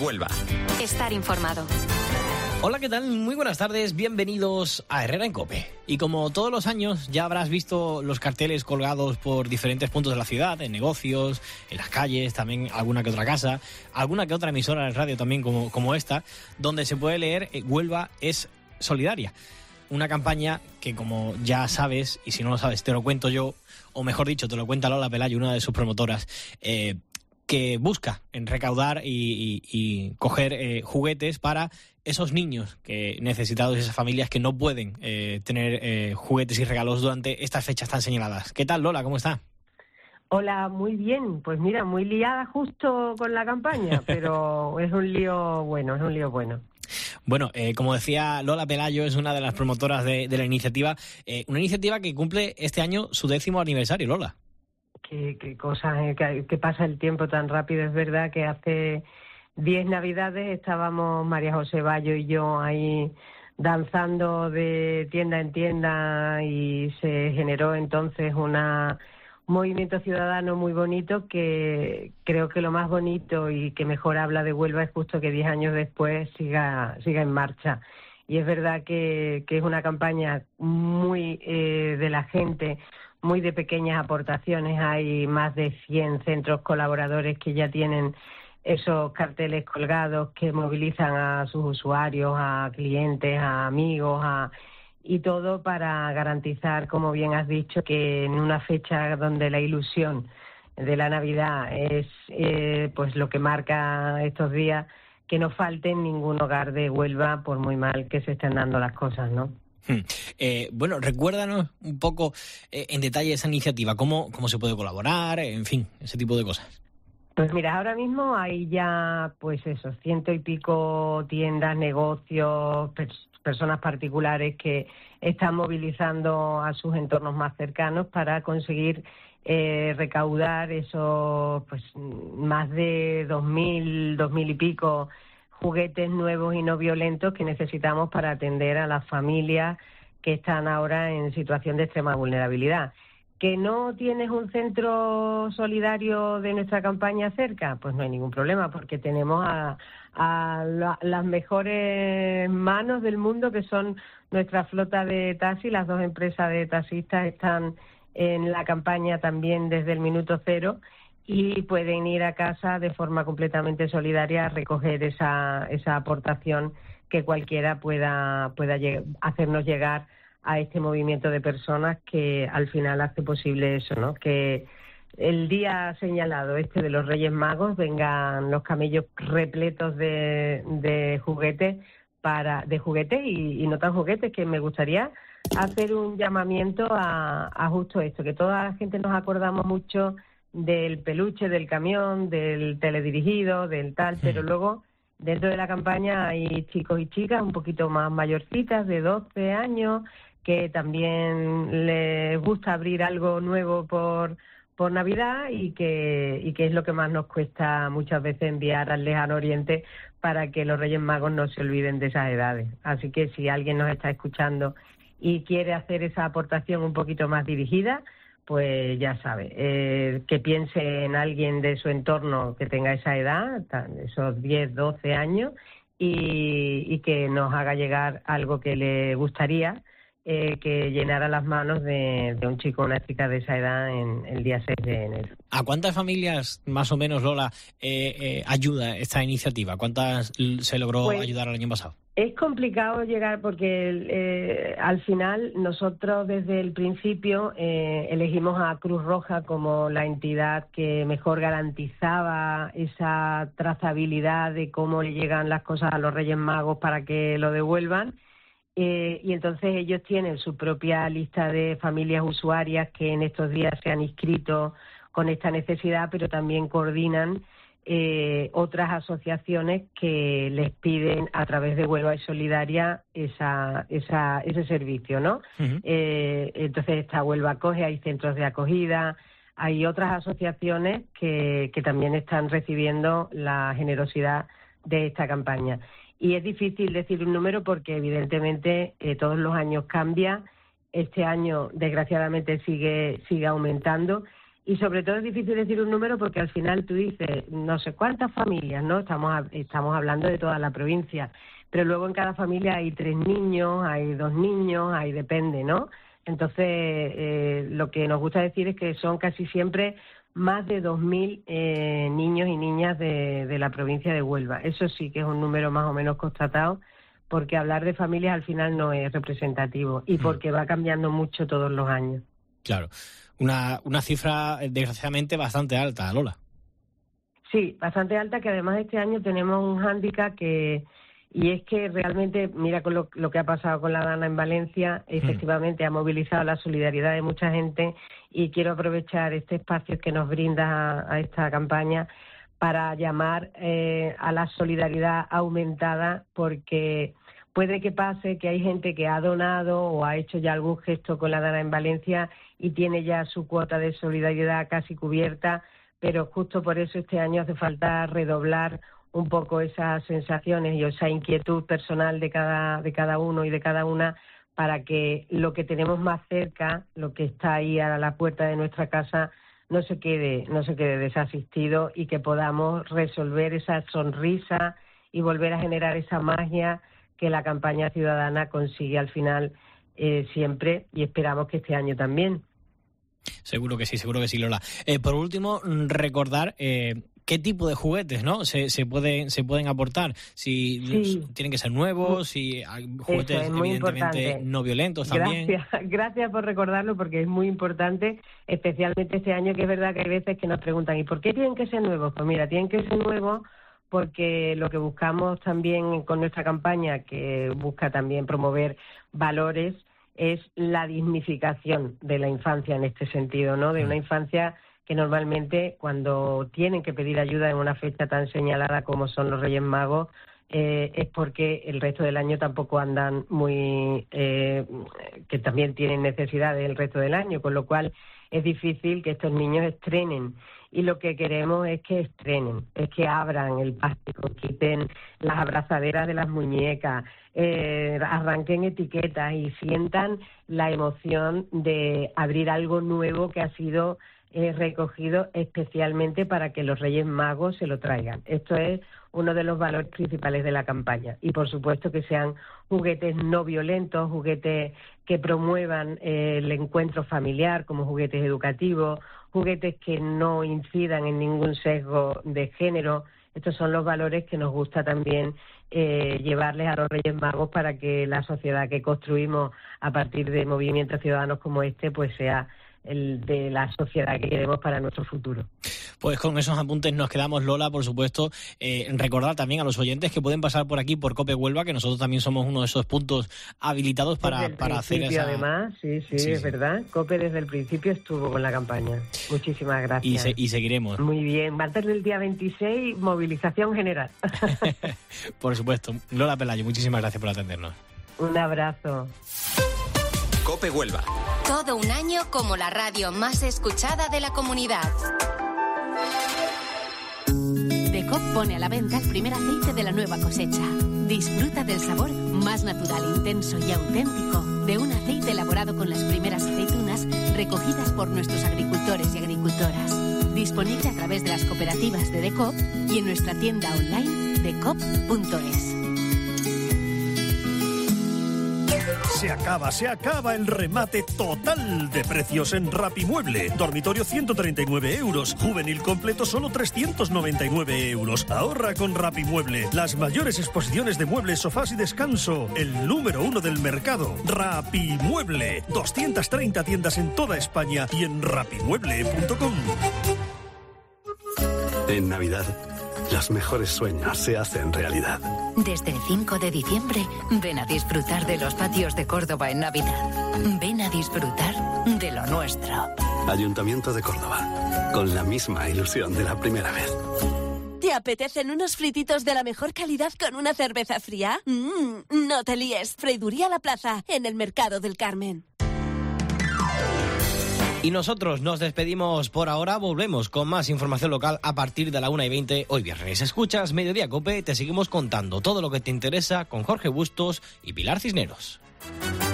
Huelva. Estar informado. Hola, ¿qué tal? Muy buenas tardes, bienvenidos a Herrera en COPE. Y como todos los años, ya habrás visto los carteles colgados por diferentes puntos de la ciudad, en negocios, en las calles, también alguna que otra casa, alguna que otra emisora de radio también como esta, donde se puede leer Huelva es solidaria. Una campaña que, como ya sabes, y si no lo sabes te lo cuento yo, o mejor dicho, te lo cuenta Lola Pelayo, una de sus promotoras, que busca en recaudar y coger juguetes para esos niños necesitados, esas familias que no pueden tener juguetes y regalos durante estas fechas tan señaladas. ¿Qué tal, Lola? ¿Cómo está? Hola, muy bien. Pues mira, muy liada justo con la campaña, pero es un lío bueno. Bueno, como decía Lola Pelayo, es una de las promotoras de la iniciativa, una iniciativa que cumple este año su 10º aniversario, Lola. Qué cosa, que pasa el tiempo tan rápido. Es verdad que hace 10 Navidades estábamos María José Bayo y yo ahí danzando de tienda en tienda y se generó entonces un movimiento ciudadano muy bonito, que creo que lo más bonito y que mejor habla de Huelva es justo que 10 años después siga en marcha. Y es verdad que es una campaña muy de la gente, muy de pequeñas aportaciones. Hay más de 100 centros colaboradores que ya tienen esos carteles colgados que movilizan a sus usuarios, a clientes, a amigos, y todo para garantizar, como bien has dicho, que en una fecha donde la ilusión de la Navidad es pues lo que marca estos días, que no falte en ningún hogar de Huelva, por muy mal que se estén dando las cosas, ¿no? Bueno, recuérdanos un poco en detalle esa iniciativa, cómo se puede colaborar, en fin, ese tipo de cosas. Pues mira, ahora mismo hay ya, pues eso, 100 y pico tiendas, negocios, personas particulares que están movilizando a sus entornos más cercanos para conseguir recaudar esos, pues más de 2.000 y pico juguetes nuevos y no violentos que necesitamos para atender a las familias que están ahora en situación de extrema vulnerabilidad. ¿Que no tienes un centro solidario de nuestra campaña cerca? Pues no hay ningún problema, porque tenemos a las mejores manos del mundo, que son nuestra flota de taxis. Las 2 empresas de taxistas están en la campaña también desde el minuto cero y pueden ir a casa de forma completamente solidaria a recoger esa aportación que cualquiera pueda hacernos llegar a este movimiento de personas que al final hace posible eso, ¿no? Que el día señalado de los Reyes Magos vengan los camellos repletos de juguetes y no tan juguetes, que me gustaría hacer un llamamiento a justo esto, que toda la gente nos acordamos mucho del peluche, del camión, del teledirigido, del tal, pero luego dentro de la campaña hay chicos y chicas un poquito más mayorcitas, de 12 años, que también les gusta abrir algo nuevo por Navidad y que es lo que más nos cuesta muchas veces enviar al lejano oriente para que los Reyes Magos no se olviden de esas edades. Así que si alguien nos está escuchando y quiere hacer esa aportación un poquito más dirigida, pues ya sabe, que piense en alguien de su entorno que tenga esa edad, esos 10, 12 años, y que nos haga llegar algo que le gustaría que llenara las manos de un chico o una chica de esa edad en el día 6 de enero. ¿A cuántas familias, más o menos, Lola, ayuda esta iniciativa? ¿Cuántas se logró ayudar el año pasado? Es complicado llegar porque al final nosotros desde el principio elegimos a Cruz Roja como la entidad que mejor garantizaba esa trazabilidad de cómo le llegan las cosas a los Reyes Magos para que lo devuelvan. Y entonces ellos tienen su propia lista de familias usuarias que en estos días se han inscrito con esta necesidad, pero también coordinan otras asociaciones que les piden a través de Huelva es Solidaria ese servicio, ¿no? Uh-huh. Entonces está Huelva Acoge, hay centros de acogida, hay otras asociaciones que también están recibiendo la generosidad de esta campaña. Y es difícil decir un número porque evidentemente todos los años cambia. Este año desgraciadamente sigue aumentando Y sobre todo es difícil decir un número porque al final tú dices no sé cuántas familias, ¿no? Estamos hablando de toda la provincia, pero luego en cada familia hay 3 niños, hay 2 niños, depende, ¿no? Entonces, lo que nos gusta decir es que son casi siempre más de 2.000 niños y niñas de la provincia de Huelva. Eso sí que es un número más o menos constatado, porque hablar de familias al final no es representativo y porque va cambiando mucho todos los años. Claro, una cifra desgraciadamente bastante alta, Lola. Sí, bastante alta, que además este año tenemos un hándicap y es que realmente, mira con lo que ha pasado con la Dana en Valencia, efectivamente ha movilizado la solidaridad de mucha gente, y quiero aprovechar este espacio que nos brinda a esta campaña para llamar a la solidaridad aumentada, porque puede que pase que hay gente que ha donado o ha hecho ya algún gesto con la Dana en Valencia y tiene ya su cuota de solidaridad casi cubierta, pero justo por eso este año hace falta redoblar un poco esas sensaciones y esa inquietud personal de cada uno y de cada una, para que lo que tenemos más cerca, lo que está ahí a la puerta de nuestra casa, no se quede desasistido, y que podamos resolver esa sonrisa y volver a generar esa magia que la campaña ciudadana consigue al final siempre, y esperamos que este año también. Seguro que sí, Lola. Por último, recordar qué tipo de juguetes, ¿no? se pueden aportar. Si tienen que ser nuevos, si hay juguetes evidentemente no violentos también. Gracias por recordarlo, porque es muy importante, especialmente este año, que es verdad que hay veces que nos preguntan ¿y por qué tienen que ser nuevos? Pues mira, tienen que ser nuevos porque lo que buscamos también con nuestra campaña, que busca también promover valores, es la dignificación de la infancia en este sentido, ¿no? De una infancia que normalmente, cuando tienen que pedir ayuda en una fecha tan señalada como son los Reyes Magos, es porque el resto del año tampoco andan que también tienen necesidades el resto del año, con lo cual es difícil que estos niños estrenen. Y lo que queremos es que estrenen, es que abran el plástico, quiten las abrazaderas de las muñecas, arranquen etiquetas y sientan la emoción de abrir algo nuevo que ha sido recogido especialmente para que los Reyes Magos se lo traigan. Esto es uno de los valores principales de la campaña. Y por supuesto que sean juguetes no violentos, juguetes que promuevan el encuentro familiar, como juguetes educativos, juguetes que no incidan en ningún sesgo de género. Estos son los valores que nos gusta también llevarles a los Reyes Magos, para que la sociedad que construimos a partir de movimientos ciudadanos como este, pues sea el de la sociedad que queremos para nuestro futuro. Pues con esos apuntes nos quedamos, Lola. Por supuesto, recordar también a los oyentes que pueden pasar por aquí, por COPE Huelva, que nosotros también somos uno de esos puntos habilitados para hacer esa... Además, sí, es verdad. COPE desde el principio estuvo con la campaña. Muchísimas gracias. Y seguiremos. Muy bien. Martes del día 26, movilización general. Por supuesto. Lola Pelayo, muchísimas gracias por atendernos. Un abrazo. COPE Huelva. Todo un año como la radio más escuchada de la comunidad. DECOP pone a la venta el primer aceite de la nueva cosecha. Disfruta del sabor más natural, intenso y auténtico de un aceite elaborado con las primeras aceitunas recogidas por nuestros agricultores y agricultoras. Disponible a través de las cooperativas de DECOP y en nuestra tienda online decop.es. Se acaba el remate total de precios en Rapimueble. Dormitorio 139 euros, juvenil completo solo 399 euros. Ahorra con Rapimueble. Las mayores exposiciones de muebles, sofás y descanso. El número 1 del mercado. Rapimueble. 230 tiendas en toda España y en rapimueble.com. En Navidad, los mejores sueños se hacen realidad. Desde el 5 de diciembre, ven a disfrutar de los patios de Córdoba en Navidad. Ven a disfrutar de lo nuestro. Ayuntamiento de Córdoba, con la misma ilusión de la primera vez. ¿Te apetecen unos frititos de la mejor calidad con una cerveza fría? No te líes. Freiduría La Plaza, en el Mercado del Carmen. Y nosotros nos despedimos por ahora. Volvemos con más información local a partir de la 1:20 hoy viernes. Escuchas Mediodía COPE, te seguimos contando todo lo que te interesa con Jorge Bustos y Pilar Cisneros.